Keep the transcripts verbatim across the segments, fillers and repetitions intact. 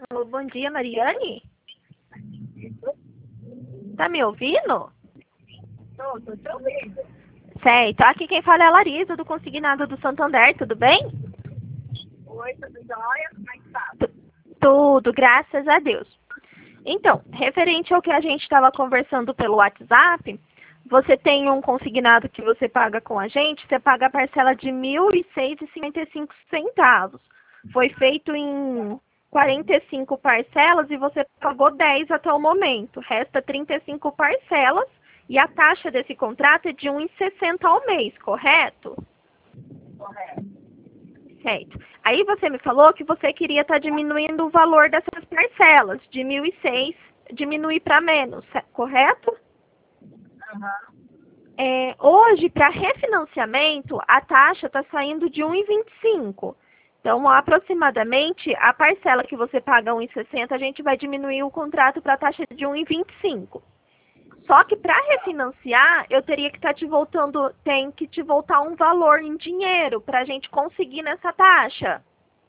Alô, bom dia, Mariane? Tá me ouvindo? Tô, tô te ouvindo. Certo. Aqui quem fala é a Larisa, do Consignado do Santander, tudo bem? Oi, tudo jóia? Como é que tá? Tu- Tudo, graças a Deus. Então, referente ao que a gente estava conversando pelo WhatsApp, você tem um consignado que você paga com a gente, você paga a parcela de mil e seis e cinquenta e cinco centavos. Foi feito em quarenta e cinco parcelas e você pagou dez até o momento. Resta trinta e cinco parcelas e a taxa desse contrato é de um e sessenta ao mês, correto? Correto. Certo. Aí você me falou que você queria estar diminuindo o valor dessas parcelas, de mil e seis diminuir para menos, correto? Aham. É, hoje, para refinanciamento, a taxa está saindo de um e vinte e cinco. Então, aproximadamente, a parcela que você paga um e sessenta, a gente vai diminuir o contrato para a taxa de um e vinte e cinco. Só que para refinanciar, eu teria que estar te voltando, tem que te voltar um valor em dinheiro para a gente conseguir nessa taxa.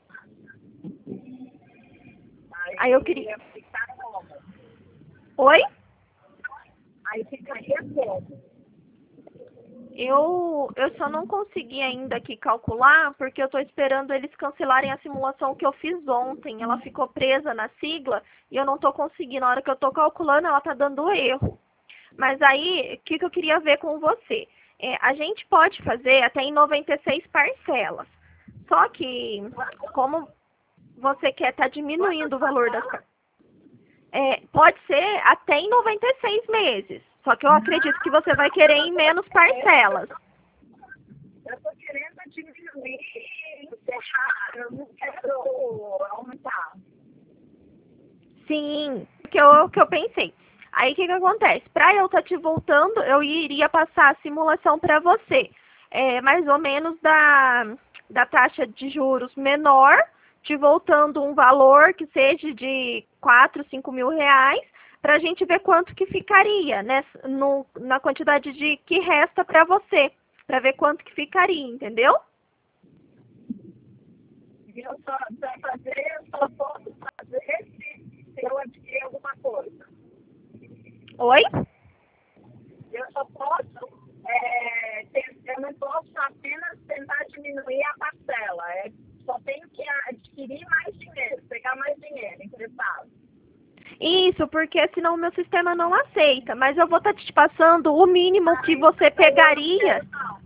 Aí, Aí eu queria. ia ficar como? Oi? Aí ficaria como? Eu, eu só não consegui ainda aqui calcular, porque eu estou esperando eles cancelarem a simulação que eu fiz ontem. Ela ficou presa na sigla e eu não estou conseguindo. Na hora que eu estou calculando, ela está dando erro. Mas aí, o que, que eu queria ver com você? É, a gente pode fazer até em noventa e seis parcelas. Só que, como você quer estar tá diminuindo o valor das parcelas, é, pode ser até em noventa e seis meses. Só que eu acredito que você vai querer em menos parcelas. Eu tô querendo diminuir e encerrar. Eu não quero aumentar. Sim, que eu, que eu pensei. Aí o que, que acontece? Para eu estar tá te voltando, eu iria passar a simulação para você. É, mais ou menos da, da taxa de juros menor, te voltando um valor que seja de quatro, cinco mil reais, para a gente ver quanto que ficaria, né? No, na quantidade de que resta para você, para ver quanto que ficaria, entendeu? E eu só, pra fazer, eu só posso fazer se, se eu adquirir alguma coisa. Oi? Eu só posso, é, ter- eu não posso apenas tentar diminuir a parcela. É, só tenho que adquirir mais dinheiro, pegar mais dinheiro emprestado. Isso, porque senão o meu sistema não aceita. Mas eu vou estar te passando o mínimo que Aí, você então eu não pegaria. quero não.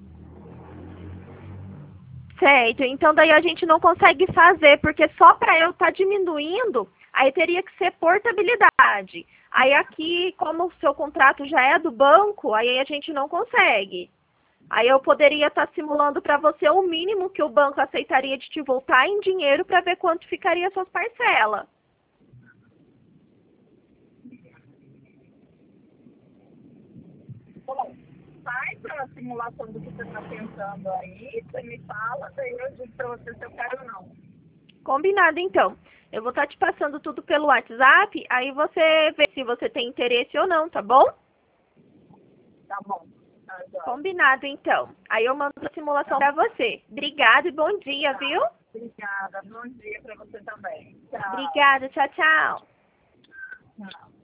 Certo, então daí a gente não consegue fazer, porque só para eu estar diminuindo, aí teria que ser portabilidade. Aí aqui, como o seu contrato já é do banco, aí a gente não consegue. Aí eu poderia estar simulando para você o mínimo que o banco aceitaria de te voltar em dinheiro para ver quanto ficaria as suas parcelas. Bom, faz a simulação do que você está pensando aí, você me fala, daí eu digo para você se eu quero ou não. Combinado, então. Eu vou estar te passando tudo pelo WhatsApp, aí você vê se você tem interesse ou não, tá bom? Tá bom. Tá, joia. Combinado, então. Aí eu mando a simulação para você. Obrigada e bom dia, Tá. viu? Obrigada. Bom dia para você também. Tchau. Obrigada, tchau, tchau. Tchau.